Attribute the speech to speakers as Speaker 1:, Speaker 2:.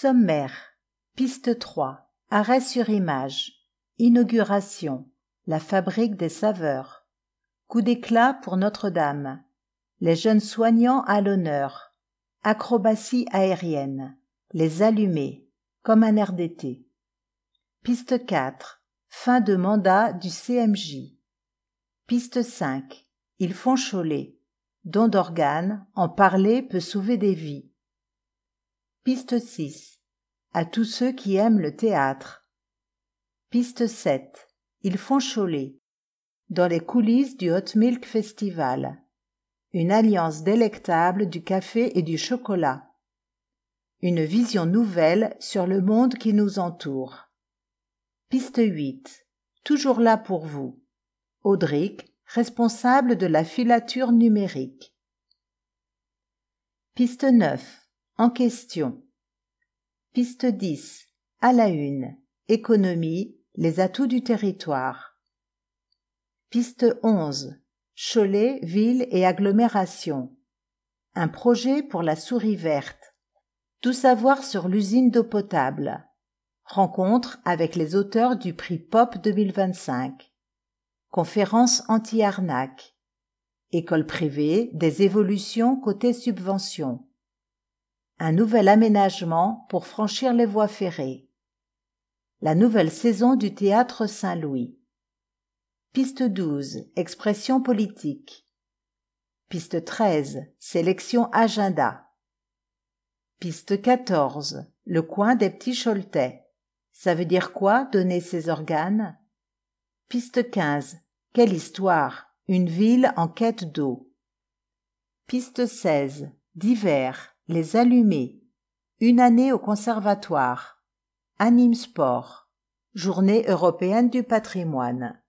Speaker 1: Sommaire. Piste 3. Arrêt sur image. Inauguration. La fabrique des saveurs. Coup d'éclat pour Notre-Dame. Les jeunes soignants à l'honneur. Acrobatie aérienne. Les allumés. Comme un air d'été. Piste 4. Fin de mandat du CMJ. Piste 5. Ils font Cholet. Don d'organes, en parler peut sauver des vies. Piste 6. À tous ceux qui aiment le théâtre. Piste 7. Ils font Cholet. Dans les coulisses du Hot Milk Festival. Une alliance délectable du café et du chocolat. Une vision nouvelle sur le monde qui nous entoure. Piste 8. Toujours là pour vous. Audric, responsable de la filature numérique. Piste 9. En question. Piste 10. À la une. Économie, les atouts du territoire. Piste 11. Cholet, ville et agglomération. Un projet pour la souris verte. Tout savoir sur l'usine d'eau potable. Rencontre avec les auteurs du prix POP 2025. Conférence anti-arnaque. École privée, des évolutions côté subventions. Un nouvel aménagement pour franchir les voies ferrées. La nouvelle saison du théâtre Saint-Louis. Piste 12. Expression politique. Piste 13. Sélection agenda. Piste 14. Le coin des petits Choletais. Ça veut dire quoi, donner ses organes? Piste 15. Quelle histoire? Une ville en quête d'eau. Piste 16. Divers. Les allumés. Une année au conservatoire. Anime Sport. Journée européenne du patrimoine.